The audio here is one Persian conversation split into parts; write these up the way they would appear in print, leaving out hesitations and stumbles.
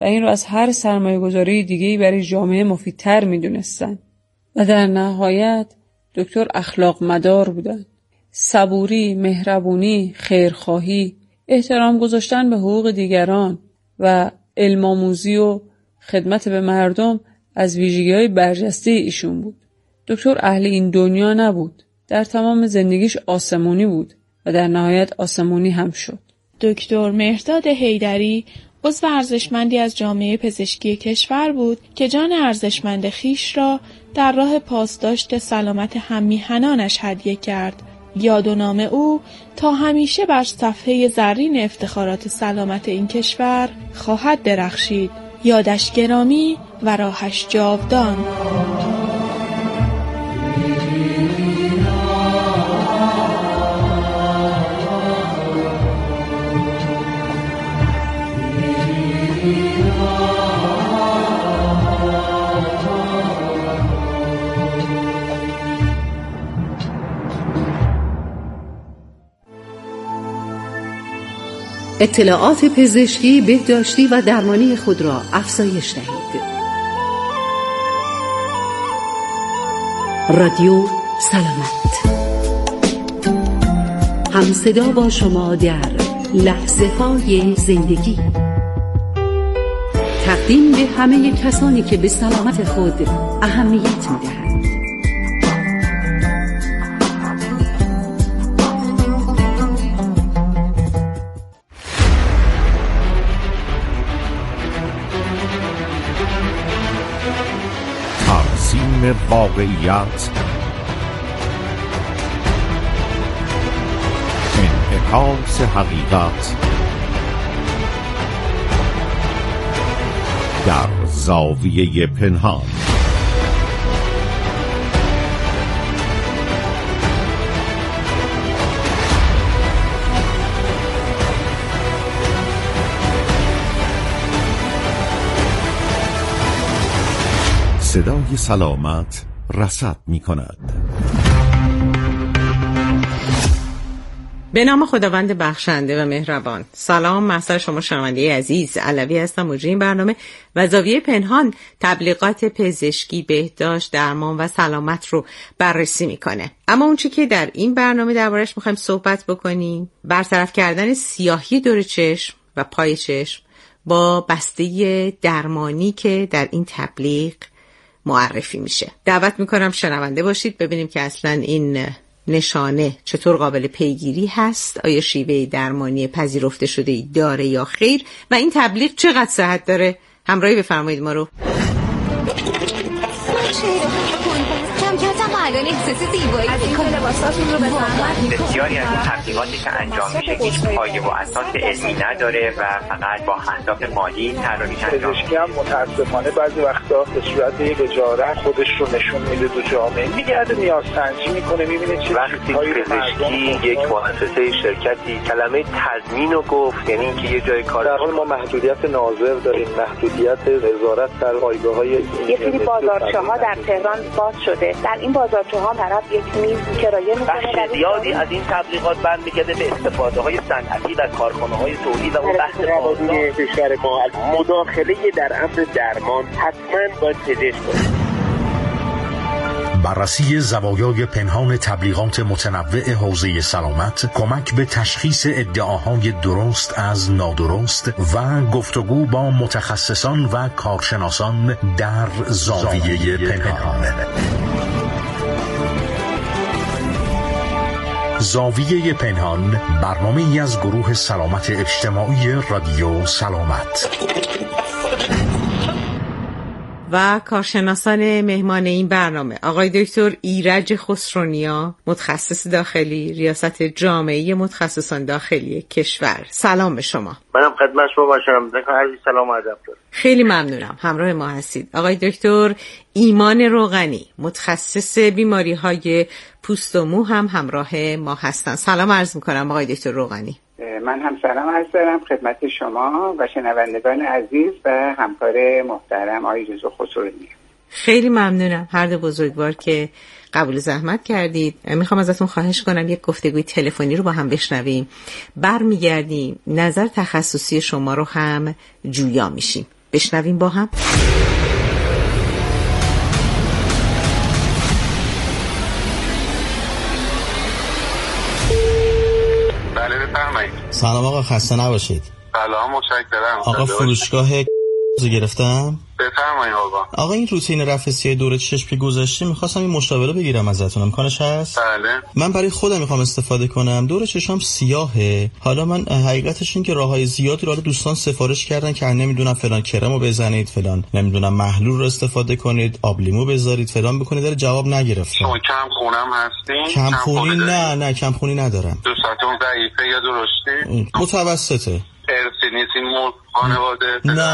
و این رو از هر سرمایه‌گذاری دیگه‌ای برای جامعه مفیدتر می‌دونستن. و در نهایت دکتر اخلاق مدار بودن. صبوری، مهربونی، خیرخواهی، احترام گذاشتن به حقوق دیگران و علم آموزی و خدمت به مردم از ویژگی‌های برجسته ایشون بود. دکتر اهل این دنیا نبود. در تمام زندگیش آسمونی بود و در نهایت آسمونی هم شد. دکتر مهرداد حیدری عضو ارزشمندی از جامعه پزشکی کشور بود که جان ارزشمند خیش را در راه پاسداشت سلامت هم‌میهنانش هدیه کرد. یاد و نام او تا همیشه بر صفحه زرین افتخارات سلامت این کشور خواهد درخشید. یادش گرامی و راهش جاودان. اطلاعات پزشکی، بهداشتی و درمانی خود را افزایش دهید. رادیو سلامت، همصدا با شما در لحظه های زندگی. تقدیم به همه کسانی که به سلامت خود اهمیت می‌دهند. واقعیت، انعکاس حقیقت در زاویه پنهان. صدای سلامت رصد می کند. به نام خداوند بخشنده و مهربان. سلام، محضر شما شنونده عزیز. علوی هستم، مجری این برنامه و زاویه پنهان تبلیغات پزشکی، بهداشت، درمان و سلامت رو بررسی میکنه. اما اون چی که در این برنامه دربارش میخوایم صحبت بکنیم، برطرف کردن سیاهی دور چشم و پای چشم با بسته درمانی که در این تبلیغ معرفی میشه. دعوت میکنم شنونده باشید ببینیم که اصلا این نشانه چطور قابل پیگیری هست، آیا شیوه درمانی پذیرفته شده ای داره یا خیر و این تبلیغ چقدر صحت داره. همراهی بفرمایید ما رو. بسیاری از این تبلیغاتی که انجام میشه هیچ پایه و اساس علمی نداره و فقط با اهداف مالی طراحی انجام میشه. پزشکی هم متاسفانه بعضی وقتا به صورت یک اجاره خودش رو نشون میده تو جامعه، میگرده نیازسنجی میکنه، میبینه چه وقتی پزشکی یک مؤسسه شرکتی کلمه تضمین رو گفت، یعنی اینکه یه جای کار در حال ما محدودیت ناظر داریم، محدودیت وزارت در پایگاه‌های یه سری بازارچه‌ها در تهران باز شده. در این بازارچه‌ها طرف یک میز کرایه میکنه. بخش زیادی از این تبلیغات برمیگرده به استفاده‌های صنعتی و کارخانه‌های تولید و اون بحث قوانین کشور ما. مداخله در امر درمان حتما باید پزشک باشه. بررسی زوایای پنهان تبلیغات متنوع حوزه سلامت، کمک به تشخیص ادعاهای درست از نادرست و گفتگو با متخصصان و کارشناسان در زاویه پنهان. زاویه پنهان، برنامه‌ای از گروه سلامت اجتماعی رادیو سلامت و کارشناسان مهمان این برنامه آقای دکتر ایرج خسرونیا، متخصص داخلی، ریاست جامعه متخصصان داخلی کشور. سلام به شما. منم خدمت شما باشم. عرض سلام و ادب دارم. خیلی ممنونم همراه ما هستید. آقای دکتر ایمان روغنی، متخصص بیماری‌های پوست و مو هم همراه ما هستن. سلام عرض می‌کنم آقای دکتر روغنی. من هم سلام عرض دارم خدمت شما و شنوندگان عزیز و همکار محترم آقای رضا خسرونی. خیلی ممنونم هر دو بزرگوار که قبول زحمت کردید. میخوام ازتون خواهش کنم یک گفتگوی تلفنی رو با هم بشنویم، برمیگردیم نظر تخصصی شما رو هم جویا میشیم. بشنویم با هم. بله بفرمایید. سلام آقا، خسته نباشید. سلام، متشکرم. آقا فروشگاه گرفتم. بفرمایید آقا این روتین رفع دوره چشم که گذاشتیم می‌خواستم این مشاوره بگیرم ازتون، امکانش هست؟ بله. من برای خودم می‌خوام استفاده کنم. دوره چشمم سیاهه. حالا من حقیقتش این که راههای زیادی رو دوستان سفارش کردن که نمیدونم فلان کرمو بزنید، فلان نمیدونم محلول رو استفاده کنید، آب لیمو بذارید، فلان بکنید، در جواب نگرفتم. شما کم خونم هستین؟ کم خونی نه کم خونی ندارم. دوستاتون ضعیفه یا درشتی؟ متوسطه. ارثی نیستین خانواده؟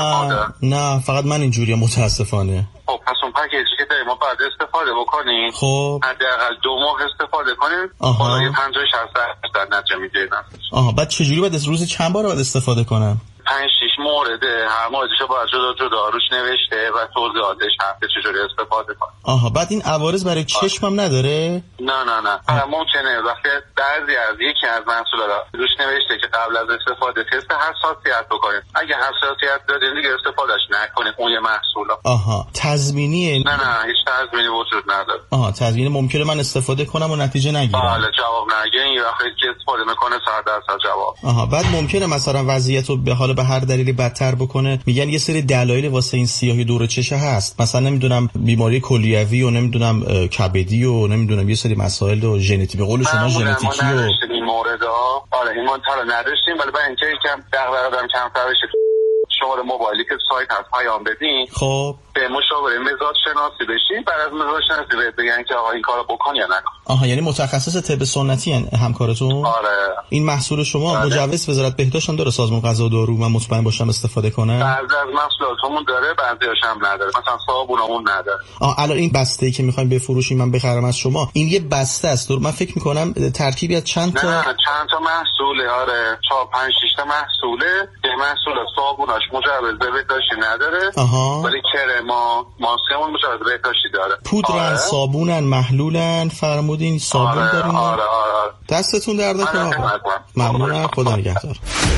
نه فقط من اینجوریه متاسفانه. خب پس اون پکیجی که داریم ما باید استفاده بکنیم. خب حداقل 2 ماه استفاده کنیم. بالای 50-60% نتیجه میگیریم. بعد چجوری باید روزی چند بار باید استفاده کنم؟ 5-6 مورد، هر موردشو باید جدا روش نوشته و توضیحاتش هست که چجوری استفاده کنیم. بعد این عوارض برای چشمم نداره؟ نه. ممکنه وقتی بعضی از یکی از محصولات روش نوشته که قبل از استفاده تست حساسیت بکنید. اگه حساسیت دارین دیگه استفادهش نکنید اون یه محصولا. تضمینی؟ نه هیچ تضمینی وجود نداره. تضمینی ممکنه من استفاده کنم و نتیجه نگیرم. بله، جواب نگیرین وقتی که استفاده میکنه 100% جواب. بعد ممکنه مثلا وضعیت رو به هر دلیلی بدتر بکنه. میگن یه سری دلایل واسه این سیاهی دور چشم هست، مثلا نمیدونم بیماری کلیوی و نمیدونم کبدی و نمیدونم یه سری مسائل و ژنتیکی، به قول شما ژنتیکی و این موردها. این منطقه نداشتیم، ولی برای اینکه یکم دغدغه‌ام کمتر بشه شماره موبایلی که سایت هست پیام بدین. خب به مشاوره مزاج شناسی بشین، بعد از مزاج شناسی بگن که آقا این کارو بکن یا نکن. یعنی متخصص طب سنتی همکارتون؟ آره. این محصول شما مجوز وزارت بهداشت هم داره، سازمان غذا و دارو، من مطمئن باشم استفاده کنم؟ بعضی از محصولاتمون داره، بعضی‌هاش هم نداره. مثلا صابونمون نداره. الان این بسته‌ای که می‌خوایم بفروشیم من بخرم از شما، این یه بسته است. من فکر می‌کنم ترکیبی از چند تا محصوله. آره 4-5-6 تا محصوله. این محصول صابوناش مجوز بهداشتی نداره. ولی کرما ماسکمون مجوز بهداشتی داره. پودرن، صابونن، محلولن، فرمودین صابون دارین؟ آره. دستتون درد نکنه. ممنونم، خدا نگهدار.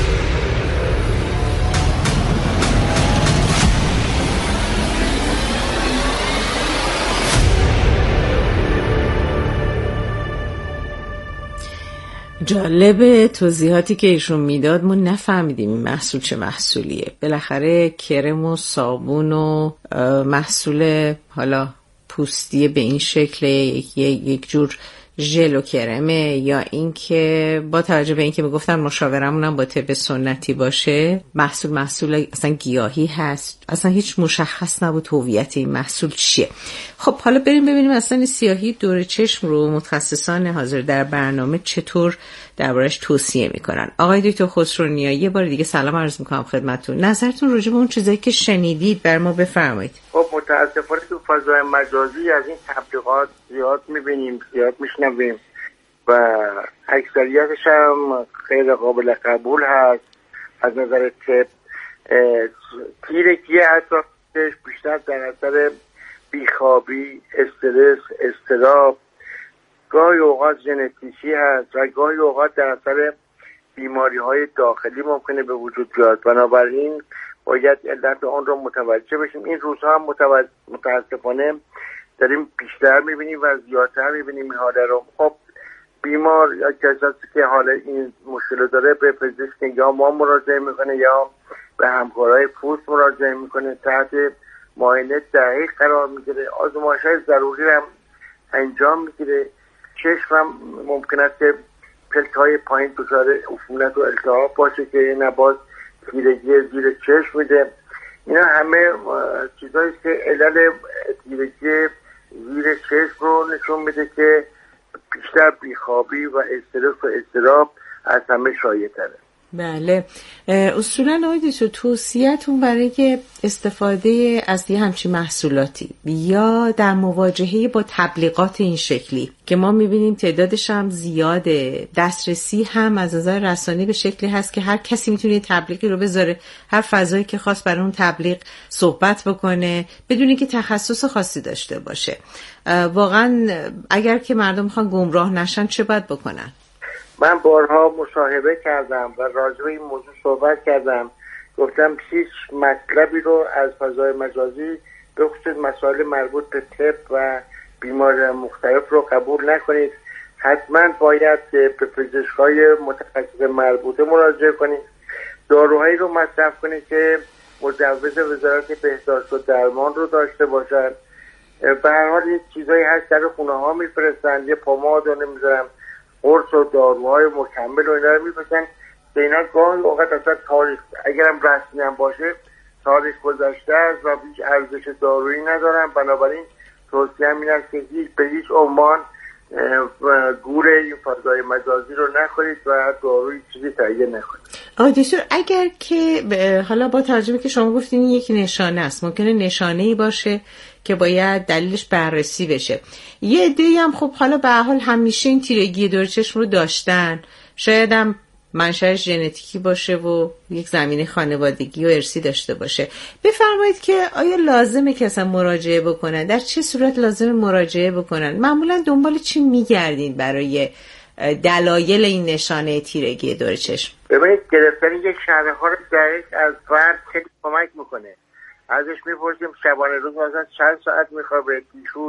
جالب توضیحاتی که ایشون میداد، ما نفهمیدیم این محصول چه محصولیه. بالاخره کرم و صابون و محصول حالا پوستی به این شکل یک جور ژل و کرمه، یا اینکه با توجه به اینکه میگفتن مشاورمون هم با طب سنتی باشه، محصول اصلا گیاهی هست، اصلا هیچ مشخص نبود هویت این محصول چیه. خب حالا بریم ببینیم اصلا این سیاهی دور چشم رو متخصصان حاضر در برنامه چطور دربارش توصیه میکنن. آقای دکتر خسرونیا، یه بار دیگه سلام عرض میکنم خدمتتون. نظرتون راجع به اون چیزایی که شنیدید بر ما بفرمایید. خب متاسفانه تو فضای مجازی از این تبلیغات زیاد میبینیم، زیاد میشنویم و اکثریتش هم خیلی قابل قبول هست. از نظر طب تیرگی اطرافش بیشتر در اثر بیخوابی، استرس، اضطراب، گاهی اوقات ژنتیکی هست و گاهی اوقات در اثر بیماری‌های داخلی ممکنه به وجود بیاد. بنابراین باید علت آن رو متوجه بشیم. این روزها هم متاسفانه داریم بیشتر می‌بینیم و زیادتر می‌بینیم این حاله رو. خب بیمار یا کسی که حالا این مشکل داره به پزشک یا ما مراجعه میکنه یا به همکارای پوست مراجعه میکنه، تحت معاینه دقیق قرار میگیره، آزمایش‌های ضروری هم انجام میگیره. چشم هم ممکن است که پلک‌های پایین دچار عفونت و التهاب باشه که نباز تیرگی زیر چشم میده. اینا همه چیزایی که علل تیرگی زیر چشم رو نشون میده که بیشتر بیخوابی و استرس و اضطراب از همه شایع‌تره. بله، اصولا آقای دکتر توصیه‌تون برای که استفاده از یه همچین محصولاتی یا در مواجهه با تبلیغات این شکلی که ما میبینیم تعدادش هم زیاده، دسترسی هم از نظر رسانه‌ای به شکلی هست که هر کسی میتونه یه تبلیغی رو بذاره، هر فضایی که خواست برای اون تبلیغ صحبت بکنه بدون اینکه تخصص خاصی داشته باشه، واقعا اگر که مردم میخوان گمراه نشن چه باید بکنن؟ من بارها مصاحبه کردم و راجع به این موضوع صحبت کردم. گفتم هیچ مطلبی رو از فضای مجازی به خصوص مسائل مربوط به طب و بیماری مختلف رو قبول نکنید. حتما باید به پزشکای متخصص مربوطه مراجعه کنید. داروهایی رو مصرف کنید که مجوز وزارت بهداشت و درمان رو داشته باشن. به هر حال این چیزایی هست در خونه ها میفرستن، یه پماد رو نمیذارم، قرص و داروهای مکمل و اینا رو میفرستن که اینا گاهی اوقات اصلا تاریخ اگرم رسمی هم باشه تاریخ گذشته است و هیچ ارزش دارویی ندارن. بنابراین توصیه هم این است که به هیچ عنوان گور این فضای مجازی رو نخورید و داروی چیزی تهیه نکنید. آقای دکتر اگر که حالا با ترجمه که شما گفتین یک نشانه است، ممکنه نشانه‌ای باشه که باید دلیلش بررسی بشه. یه عده‌ای هم خب حالا به هر حال همیشه این تیرگی دور چشم رو داشتن، شاید هم منشأش ژنتیکی باشه و یک زمینه خانوادگی و ارثی داشته باشه. بفرمایید که آیا لازمه که اصلا مراجعه بکنن؟ در چه صورت لازمه مراجعه بکنن؟ معمولا دنبال چی میگردین برای دلایل این نشانه تیرگی دور چشم؟ ببینید گرفتن یک شرح ها رو دقیق از فرد خیلی کمک میکنه. ازش میپرسیم شبانه روز مثلا چند ساعت میخوابه،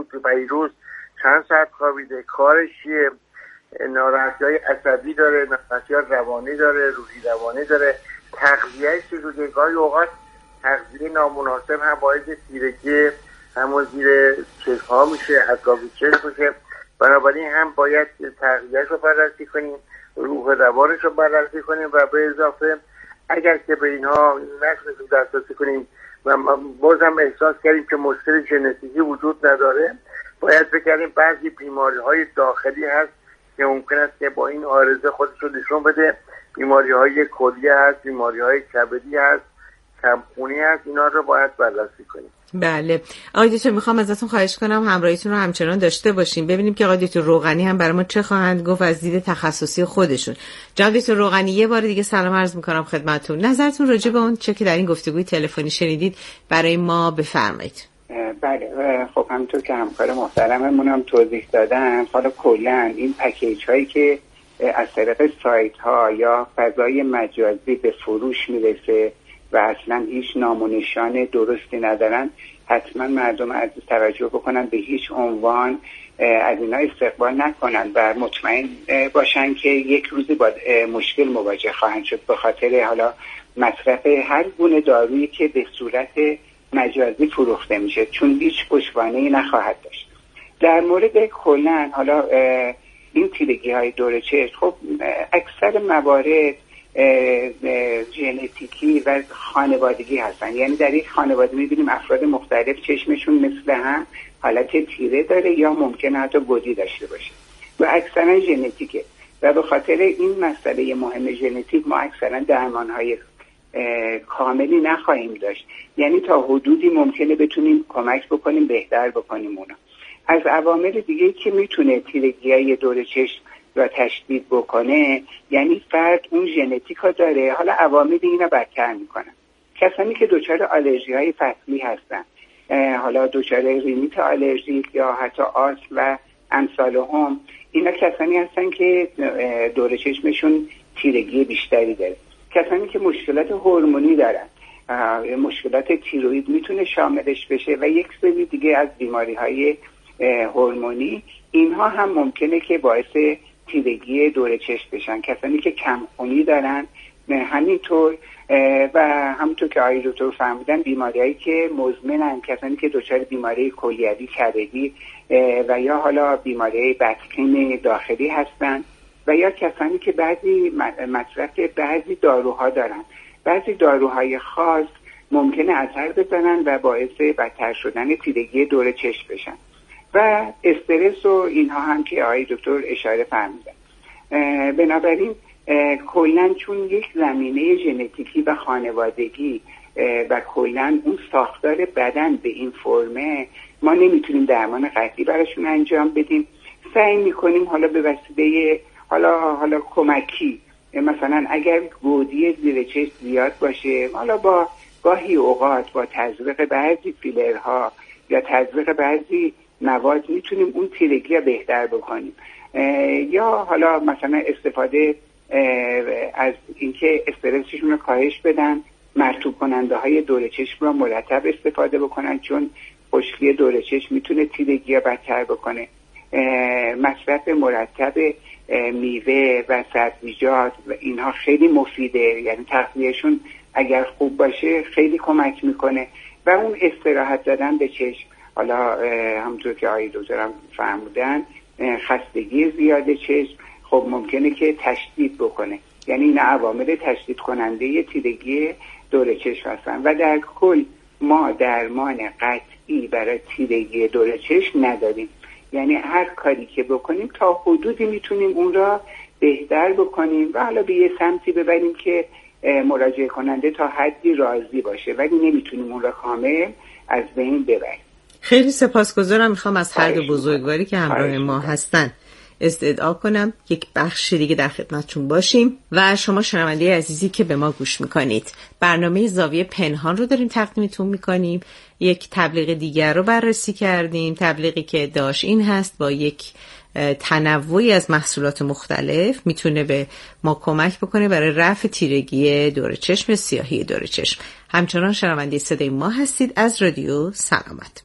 پیروز چند ساعت خوابیده، کارش چیه، ناراحتی‌های عصبی داره، ناراحتی‌های روانی داره، روحی روانی داره، تغذیه‌اش چجوریه. گاهی اوقات تغذیه نامناسب هم باعث تیرگی همون زیر چشم‌ها میشه، عصبی چشم میشه. بنابراین هم باید تغذیه‌اش رو بررسی کنیم، روح روانش رو بررسی کنیم و به اضافه اگر که به اینها نتونیم دسترسی کنیم و بازم احساس کردیم که مشکل ژنتیکی وجود نداره، باید بگردیم بعضی بیماری‌های داخلی هست که ممکن است که با این عارضه خودش رو نشون بده. بیماری‌های کلیه هست، بیماری‌های کبدی هست، کمخونی هست، اینا رو باید بررسی کنیم. بله آقای دکتر میخوام ازتون خواهش کنم همراهیتون رو همچنان داشته باشیم، ببینیم که آقای دکتر روغنی هم برای ما چه خواهند گفت از دید تخصصی خودشون. جناب دکتر روغنی یه بار دیگه سلام عرض میکنم خدمتتون. نظرتون راجع به اون چه که در این گفتگوی تلفنی شنیدید برای ما بفرمایید. بله خب همونطور که همکار محترممون هم توضیح دادن، حالا کلا این پکیج هایی که از طریق سایت ها یا فضای مجازی به فروش میرسه و اصلا هیچ نام و نشان درستی ندارن، حتما مردم از توجه بکنن، به هیچ عنوان از اینا استقبال نکنن و مطمئن باشن که یک روزی با مشکل مواجه خواهند شد به خاطر حالا مصرف هر گونه دارویی که به صورت مجازی فروخته میشه، چون هیچ پشتوانه‌ای نخواهد داشت. در مورد کلاً حالا این تیرگی های دور چشم، خب اکثر موارد ژنتیکی و خانوادگی هستن. یعنی در یک خانواده میبینیم افراد مختلف چشمشون مثل هم حالت تیره داره یا ممکنه حتی گودی داشته باشه و اکثرا ژنتیکه و به خاطر این مسئله مهم ژنتیک ما اکثرا درمانهای کاملی نخواهیم داشت. یعنی تا حدودی ممکنه بتونیم کمک بکنیم، بهتر بکنیم اونا. از عوامل دیگه که میتونه تیرگی‌های دور چشم را تشدید بکنه، یعنی فرد اون ژنتیکا داره، حالا عوامل اینا بدتر میکنن. کسانی که دچار آلرژی‌های فصلی هستن، حالا دچار رینیت آلرژیک یا حتی آسم و امثالهم، اینا کسانی هستن که دور چشمشون تیرگی بیشتری داره. کسانی که مشکلات هورمونی دارن، مشکلات تیروئید میتونه شاملش بشه و یک سری دیگه از بیماری‌های هورمونی، اینها هم ممکنه که باعث تیرگی دور چشم بشن. کسانی که کمخونی دارن همینطور و همونطور که آقای دکتر فرمودن بیماری‌هایی که مزمنن، کسانی که دچار بیماری کلیوی کبدی و یا حالا بیماری بدخیم داخلی هستن و یا کسانی که بعضی مصرف بعضی داروها دارن. بعضی داروهای خاص ممکنه اثر بزنن و باعث بدتر شدن تیرگی دور چشم بشن و استرس و اینها هم که آقای دکتر اشاره فرمودن. بنابراین کلاً چون یک زمینه ژنتیکی و خانوادگی و کلاً اون ساختار بدن به این فرمه، ما نمیتونیم درمان قطعی براشون انجام بدیم. سعی میکنیم حالا به وسیله حالا کمکی، مثلا اگر گودی زیر چشم زیاد باشه، حالا با گاهی اوقات با تزریق بعضی فیلرها یا تزریق بعضی مواد میتونیم اون تیرگی رو بهتر بکنیم. یا حالا مثلا استفاده از اینکه استرسشون رو کاهش بدن مرطوب کننده های دور چشم را مرتب استفاده بکنن، چون خشکی دور چشم میتونه تیرگی را بدتر بکنه. مصرف مرتب میوه و سبزیجات و اینها خیلی مفیده، یعنی تغذیهشون اگر خوب باشه خیلی کمک میکنه. و اون استراحت دادن به چشم، حالا همونطور که آقای دکترم فرمودن خستگی زیاد چشم خب ممکنه که تشدید بکنه، یعنی این عوامل تشدید کننده تیرگی دور چشم هستن. و در کل ما درمان قطعی برای تیرگی دور چشم نداریم، یعنی هر کاری که بکنیم تا حدودی میتونیم اون را بهتر بکنیم و حالا به یه سمتی ببریم که مراجعه کننده تا حدی راضی باشه، ولی نمیتونیم اون را کامل از بین ببریم. خیلی سپاسگزارم. میخوام از هر دو بزرگواری که همراه ما هستن استدعا کنم یک بخش دیگه در خدمتتون باشیم و شما شنونده عزیزی که به ما گوش میکنید، برنامه زاویه پنهان رو داریم تقدیمتون میکنیم. یک تبلیغ دیگر رو بررسی کردیم، تبلیغی که ادعاش این هست با یک تنوعی از محصولات مختلف میتونه به ما کمک بکنه برای رفع تیرگی دور چشم، سیاهی دور چشم. همچنان شنونده صدای ما هستید از رادیو سلامت.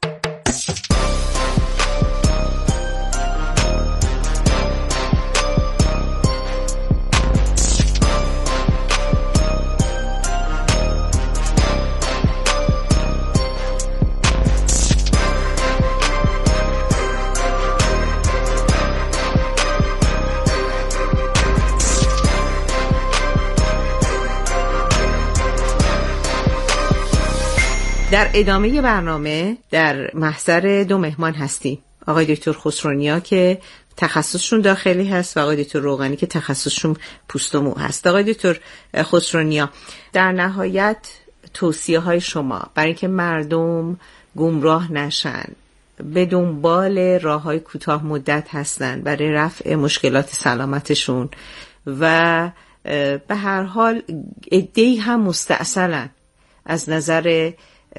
در ادامه برنامه در محضر دو مهمان هستیم، آقای دکتر خسرونیا که تخصصشون داخلی هست و آقای دکتر روغنی که تخصصشون پوست و مو هست. آقای دکتر خسرونیا، در نهایت توصیه های شما برای اینکه مردم گمراه نشن، به دنبال راه‌های کوتاه مدت هستن برای رفع مشکلات سلامتشون و به هر حال عده‌ای هم مستعسلن از نظر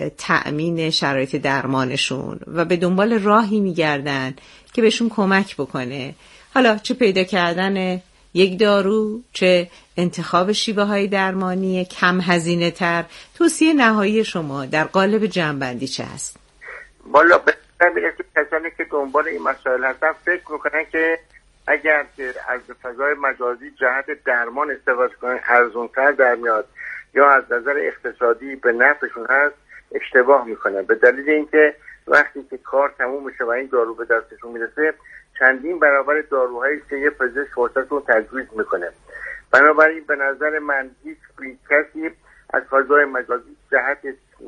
تأمین شرایط درمانشون و به دنبال راهی میگردن که بهشون کمک بکنه، حالا چه پیدا کردن یک دارو، چه انتخاب شیوه های درمانی کم هزینه تر. توصیه نهایی شما در قالب جمع‌بندی چه هست؟ والا بهتره که کسانی که دنبال این مسائل هستن فکر میکنن که اگر از فضای مجازی جهت درمان استفاده کنن ارزان‌تر در میاد یا از نظر اقتصادی به نفعشون هست، اشتباه میکنن. به دلیل اینکه وقتی که کار تموم میشه و این دارو به دستشون میرسه چندین برابر داروهایی که یه پزشک فرصتشون تجویز میکنه. بنابراین به نظر من هیچ کسی از فضای مجازی جهت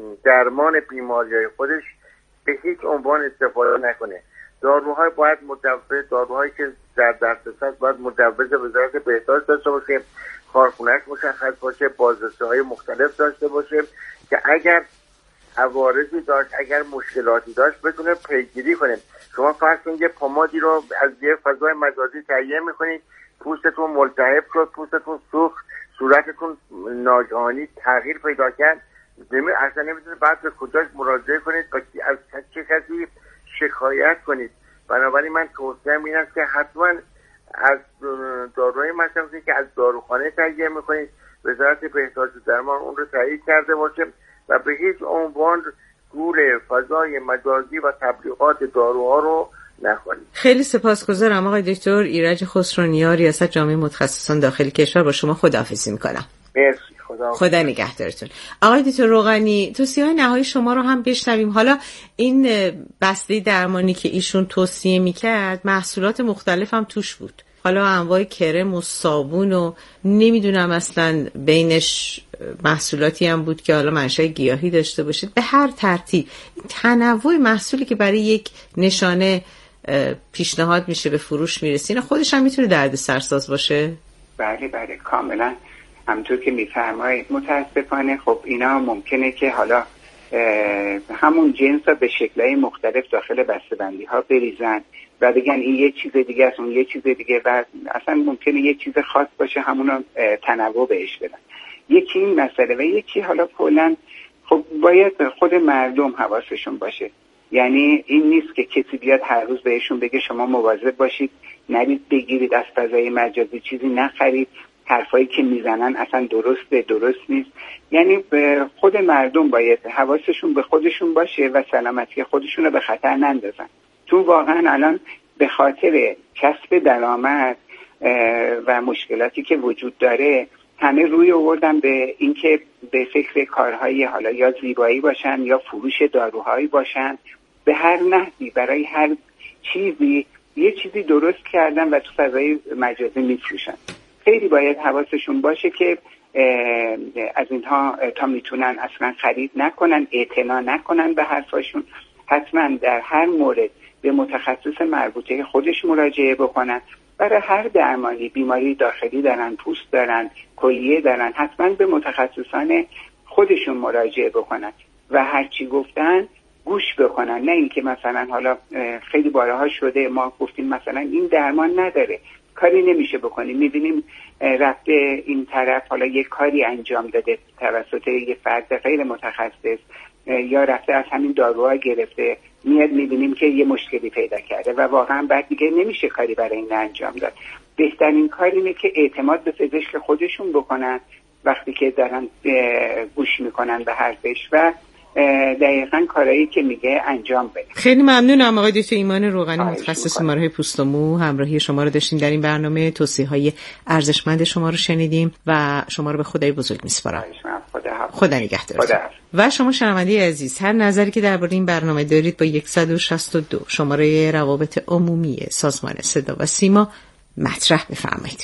درمان بیماری‌های خودش به هیچ عنوان استفاده نکنه. داروهای باید مجوز، داروهایی که در دسترس هست باید مجوز وزارت بهداشت داشته باشه، کارخونه‌اش مشخص باشه، بازرسی‌های مختلف داشته باشه که اگر عوارضی داشت، اگر مشکلاتی داشت بتونه پیگیری کنه. شما فرض کنید یه پمادی رو از یه فضای مجازی تهیه می‌کنید، پوستتون ملتهب شد، پوستتون سوخت، صورتتون ناگهانی تغییر پیدا کرد، اصلا نمی‌دونید بعد به کجاش مراجعه کنید، از چه کسی شکایت کنید. بنابراین من توصیه‌ام این است که حتما از داروهای مصرفی که از داروخانه تهیه می‌کنید وزارت بهداشت و درمان اون رو تایید کرده باشه و به هیچ عنوان گول فضای مجازی و تبلیغات داروها رو نخورید. خیلی سپاسگزارم آقای دکتر ایرج خسرونیا، ریاست جامعه متخصصان داخلی کشور. با شما خداحافظی میکنم. مرسی. خدا نگهدارتون. آقای دکتر روغنی، توصیه‌های نهایی شما رو هم بشنویم. حالا این بسته درمانی که ایشون توصیه میکرد محصولات مختلف هم توش بود، حالا انواع کرم و صابون و نمیدونم اصلا بینش محصولاتی هم بود که حالا منشأ گیاهی داشته باشید. به هر ترتیب تنوع محصولی که برای یک نشانه پیشنهاد میشه به فروش میرسه خودش هم میتونه دردسرساز باشه. بله کاملا همونطور که میفرمایید. متاسفانه خب اینا ممکنه که حالا همون جنس ها به شکل‌های مختلف داخل بسته‌بندی ها بریزن و بگن این یه چیز دیگه است، اون یه چیز دیگه و اصلا ممکنه یه چیز خاص باشه همونو تنوع بهش بدن. یکی این مسئله و یکی حالا کلا خب باید خود مردم حواسشون باشه. یعنی این نیست که کسی بیاد هر روز بهشون بگه شما مواظب باشید، نرید بگیرید از فضای مجازی چیزی نخرید. حرفایی که میزنن اصلا درست نیست. یعنی خود مردم باید حواسشون به خودشون باشه و سلامتی خودشون رو به خطر نندازن، چون واقعا الان به خاطر کسب درآمد و مشکلاتی که وجود داره همه روی آوردن به اینکه به فکر کارهای حالا یا زیبایی باشن یا فروش داروهایی باشن، به هر نحوی برای هر چیزی یه چیزی درست کردن و تو فضای مجازی میفروشن. خیلی باید حواسشون باشه که از اینها تا میتونن اصلا خرید نکنن، اعتنا نکنن به حرفاشون. حتما در هر مورد به متخصص مربوطه خودش مراجعه بکنن. برای هر درمانی، بیماری داخلی دارن، پوست دارن، کلیه دارن، حتما به متخصصان خودشون مراجعه بکنن و هر چی گفتن گوش بکنن. نه اینکه مثلا حالا خیلی بارها شده ما گفتیم مثلا این درمان نداره، کاری نمیشه بکنیم، میبینیم رفته این طرف حالا یک کاری انجام داده توسط یک فرد غیر متخصص یا رفته از همین داروها گرفته، میاد میبینیم که یه مشکلی پیدا کرده و واقعا بعد دیگه نمیشه کاری برای این انجام داد. بهترین کار اینه که اعتماد به پزشک خودشون بکنن وقتی که دارن گوش میکنن به حرفش و دقیقاً کارهایی که میگه انجام بده. خیلی ممنونم آقای دکتر ایمان روغنی، متخصص بیماری‌های پوست و مو. همراهی شما رو داشتیم در این برنامه، توصیه‌های ارزشمند شما رو شنیدیم و شما رو به خدای بزرگ میسپارم. خدا نگهدارتون. و شما شنونده عزیز، هر نظری که درباره این برنامه دارید با 162 شماره روابط عمومی سازمان صدا و سیما مطرح بفرمایید.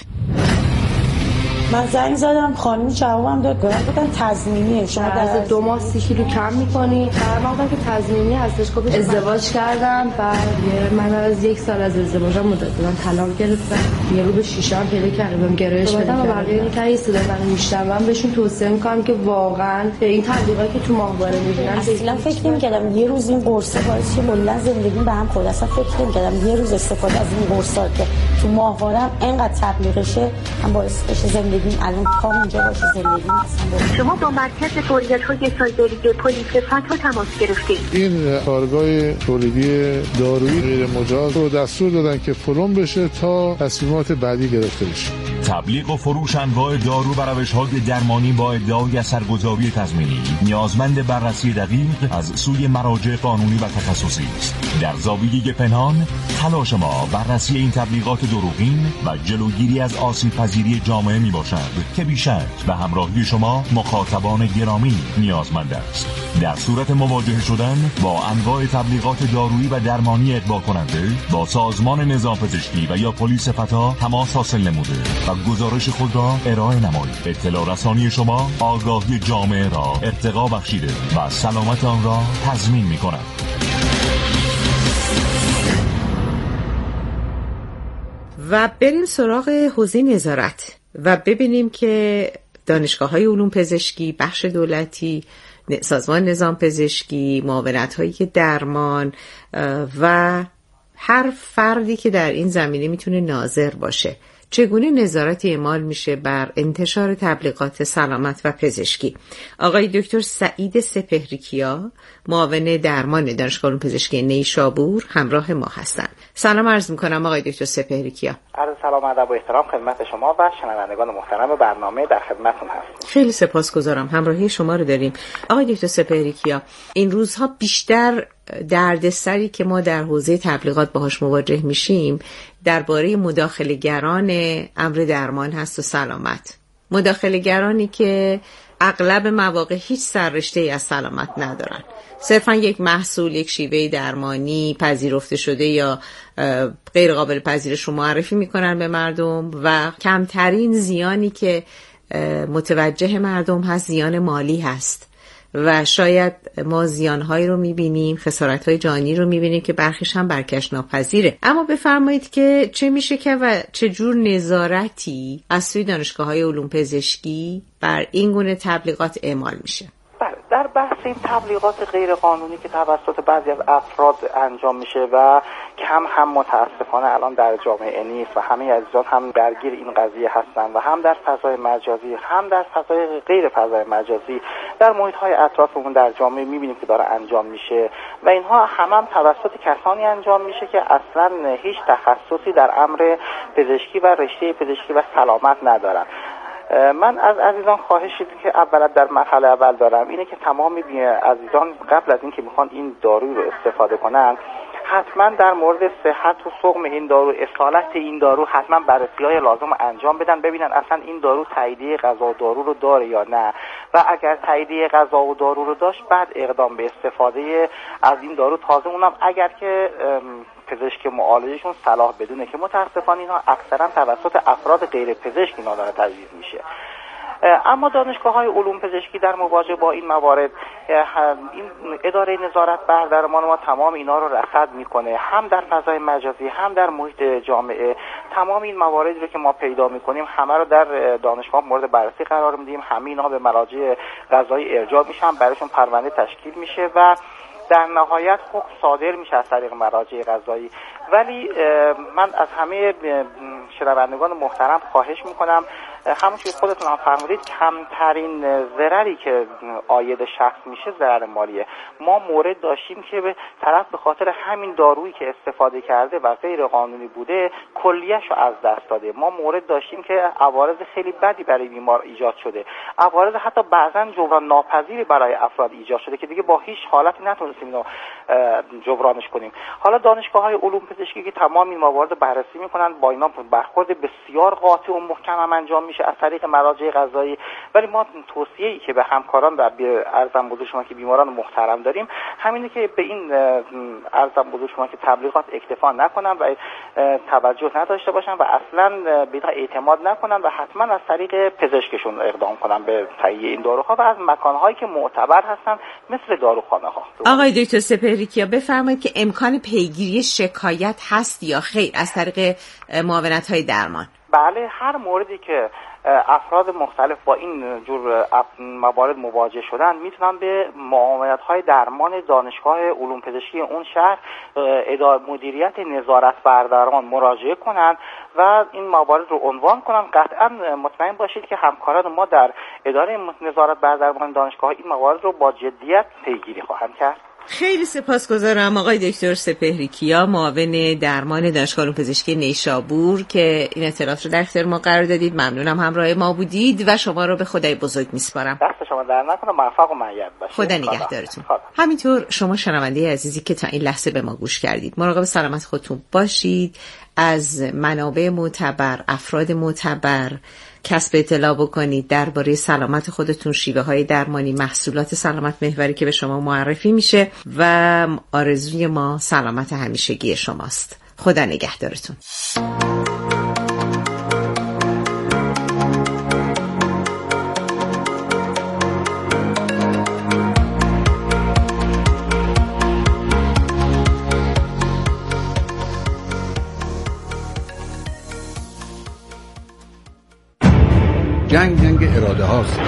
من زنگ زدم، خانم جوابم داد، گفتن تضمینیه، شما در 2 ماه 30 کیلو کم می‌کنی. قرار گفتم که تضمینی هستش. خب ازدواج کردم، بعد من از 1 سال از ازدواجم مدت دادم، طلاق گرفتم، یه رو به شیشه هم پیدا کردم، گرایش پیدا کردم. بقیه این که صدا منو میشنوم بهشون توصیه می‌کنم که واقعا این تبلیغاتی که تو ماهواره می‌بینن اصلا فکر نمی‌کردم یه روز این قرصه باعث شه کلا زندگیم به هم خورد. اصلا فکر نمی‌کردم یه روز استفاده از این قرصا که تو ماهوارم اینقدر تبلیغشه هم باعث بشه زندگیم الان کام اینجا باشه، زندگیم اصلا. شما با مرکز تولیدات‌های سایبری پلیس فتح تماس گرفتید. این کارگاه تولیدی دارویی غیر مجاز رو دستور دادن که فرم بشه تا تصمیمات بعدی گرفته بشه. تبلیغ و فروش انواع دارو و روش‌های درمانی با ادعای اثرگذاری تضمینی نیازمند بررسی دقیق از سوی مراجع قانونی و تخصصی است. در زاویه پنهان تلاش ما بررسی این تبلیغات دروغین و جلوگیری از آسیب‌پذیری جامعه میباشد که بیشک به همراهی شما مخاطبان گرامی نیازمند است. در صورت مواجهه شدن با انواع تبلیغات دارویی و درمانی ادعا کننده با سازمان نظام پزشکی و یا پلیس فتا تماس حاصل نموده و گزارش خود را ارائه نمایید. اطلاع رسانی شما آگاهی جامعه را ارتقا بخشیده و سلامت آن را تضمین می‌کند. و بریم سراغ حوزه نظارت و ببینیم که دانشگاه‌های علوم پزشکی، بخش دولتی، سازمان نظام پزشکی، معاونت‌هایی که درمان و هر فردی که در این زمینه میتونه ناظر باشه چگونه نظارتی اعمال میشه بر انتشار تبلیغات سلامت و پزشکی. آقای دکتر سعید سپهری‌کیا، معاون درمان دانشگاه علوم پزشکی نیشابور، همراه ما هستند. سلام عرض میکنم آقای دکتر سپهری‌کیا. عرض سلام و ادب و احترام خدمت شما و شنوندگان محترم برنامه، در خدمتتون هستم. خیلی سپاسگزارم، همراهی شما رو داریم. آقای دکتر سپهری‌کیا، این روزها بیشتر دردسری که ما در حوزه تبلیغات باهاش مواجه میشیم درباره مداخله‌گران امر درمان هست و سلامت. مداخله‌گرانی که اغلب مواقع هیچ سررشته‌ای از سلامت ندارن، صرفا یک محصول، یک شیوه درمانی پذیرفته شده یا غیر قابل پذیرش رو معرفی میکنن به مردم و کمترین زیانی که متوجه مردم هست زیان مالی هست و شاید ما زیانهایی رو میبینیم، خسارت‌های جانی رو میبینیم که برخیش هم برکش ناپذیره. اما بفرمایید که چه میشه که و چه جور نظارتی از سوی دانشگاه‌های علوم پزشکی بر این گونه تبلیغات اعمال میشه؟ در بحث این تبلیغات غیر قانونی که توسط بعضی از افراد انجام میشه و کم هم متاسفانه الان در جامعه نیست و همه عزیزان هم درگیر این قضیه هستن و هم در فضای مجازی هم در فضای غیر فضای مجازی در محیط‌های اطرافمون در جامعه میبینیم که داره انجام میشه و اینها هم توسط کسانی انجام میشه که اصلا هیچ تخصصی در امر پزشکی و رشته پزشکی و سلامت ندارن. من از عزیزان خواهشی که اولا در مرحله اول دارم اینه که تمام عزیزان قبل از اینکه میخوان این داروی رو استفاده کنن حتما در مورد صحت و سقم این دارو، اصالت این دارو حتما بررسی‌های لازم انجام بدن، ببینن اصلا این دارو تاییدیه غذا و دارو رو داره یا نه، و اگر تاییدیه غذا و دارو رو داشت بعد اقدام به استفاده از این دارو، تازه اونم اگر که پزشک معالجشون صلاح بدونه، که متاسفانه اینا اکثرا توسط افراد غیر پزشک اینا داره تجویز میشه. اما دانشگاه‌های علوم پزشکی در مواجهه با این موارد، این اداره نظارت بر درمان ما تمام اینا رو رصد میکنه، هم در فضای مجازی هم در محیط جامعه. تمام این مواردی رو که ما پیدا میکنیم همه رو در دانشگاه مورد بررسی قرار میدیم، همه اینا به مراجع قضایی ارجاع میشن، برایشون پرونده تشکیل میشه و در نهایت حکم صادر میشه از طریق مراجع قضایی. ولی من از همه شنوندگان محترم خواهش میکنم، همون که خودتون هم فرمودید، کمترین ضرری که عاید شخص میشه ضرر مالیه. ما مورد داشتیم که به طرف به خاطر همین دارویی که استفاده کرده و غیر قانونی بوده کلیه‌اش رو از دست داده. ما مورد داشتیم که عوارض خیلی بدی برای بیمار ایجاد شده، عوارض حتی بعضا جبران ناپذیری برای افراد ایجاد شده که دیگه با هیچ حالتی نتونستیم اینو جبرانش کنیم. حالا دانشگاه‌های علوم پزشکی که تمام این موارد بررسی میکنن، با اینا برخورد بسیار قاطع و محکم هم انجام میشه از طریق مراجع قضایی. ولی ما توصیه‌ای که به همکاران و به عرضم بزرگ شما که بیماران محترم داریم همینه که به این عرضم بزرگ شما که تبلیغات اکتفا نکنن و توجه نداشته باشن و اصلا به اعتماد نکنن و حتما از طریق پزشکشون اقدام کنن به تهیه این داروها و از مکان‌هایی که معتبر هستن مثل داروخانه‌ها. آقای دکتر سپهریکیا بفرمایید که امکان پیگیری شکایت هست یا خیر از طریق معاونت‌های درمان؟ بله، هر موردی که افراد مختلف با این جور موارد مواجه شدن میتونن به معاونت‌های درمان دانشگاه علوم پزشکی اون شهر مدیریت نظارت بر درمان مراجعه کنن و این موارد رو عنوان کنن. قطعا مطمئن باشید که همکاران ما در اداره نظارت بر درمان دانشگاه این موارد رو با جدیت پیگیری خواهند کرد. خیلی سپاسگزارم آقای دکتر سپهریکیا، معاون درمان دانشگاه علوم پزشکی نیشابور، که این اطلاعات رو در اختیار ما قرار دادید. ممنونم همراه ما بودید و شما رو به خدای بزرگ میسپارم. دست شما در نکنه، موفق و مؤید باشید. خدا نگهدارتون. همینطور شما شنونده عزیزی که تا این لحظه به ما گوش کردید، مراقب سلامت خودتون باشید. از منابع معتبر، افراد معتبر کسب اطلاع بکنید درباره سلامت خودتون، شیوه های درمانی، محصولات سلامت محوری که به شما معرفی میشه و آرزوی ما سلامت همیشگی شماست. خدا نگهدارتون. جنگ اراده هاست.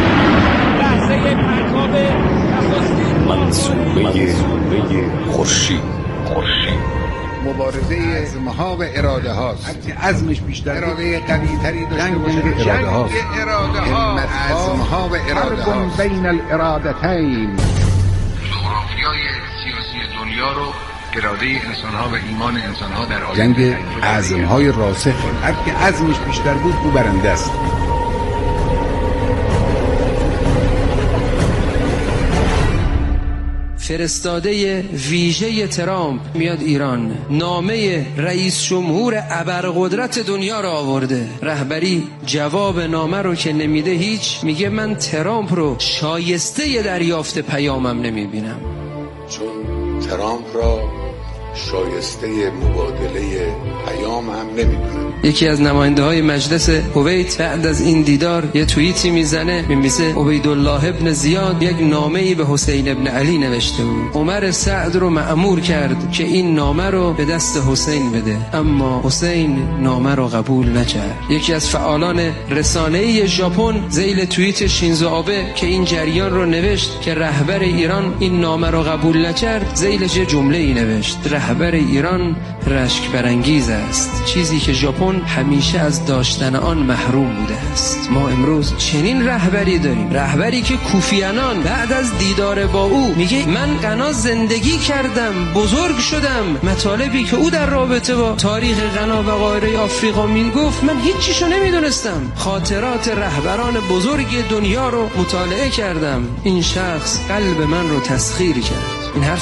منصوبه خورشید. مبارزه ازمها و اراده هاست. هرچی عزمش بیشتر، اراده قوی تری داشته باشه. جنگ اراده هاست. ازمها و اراده هاست. بین الارادتین. جغرافیای سیاسی دنیا رو اراده انسان‌ها و ایمان انسان‌ها در آینده. جنگ عزم‌های راسخ. هرچی عزمش بیشتر بود او برنده است. فرستاده ویژه ترامپ میاد ایران، نامه رئیس جمهور ابرقدرت دنیا رو آورده. رهبری جواب نامه رو که نمیده هیچ، میگه من ترامپ رو شایسته دریافت پیامم نمیبینم، چون ترامپ را شایسته مبادله پیام هم نمیدونم. یکی از نماینده های مجلس کویت بعد از این دیدار یه توییتی میزنه، میمیسه عبیدالله ابن زیاد یک نامه‌ای به حسین ابن علی نوشته بود. عمر سعد رو مأمور کرد که این نامه رو به دست حسین بده، اما حسین نامه رو قبول نکرد. یکی از فعالان رسانه‌ای ژاپن ذیل توییت شینزو آبه که این جریان رو نوشت که رهبر ایران این نامه رو قبول نکرد، ذیلش یه جمله‌ای نوشت: رهبر ایران رشک برانگیز است، چیزی که ژاپن همیشه از داشتن آن محروم بوده است. ما امروز چنین رهبری داریم، رهبری که کوفی عنان بعد از دیدار با او میگه من غنا زندگی کردم، بزرگ شدم. مطالبی که او در رابطه با تاریخ غنا و قاره آفریقا میگفت من هیچیشو نمیدونستم. خاطرات رهبران بزرگ دنیا رو مطالعه کردم. این شخص قلب من رو تسخیر کرد. این حرف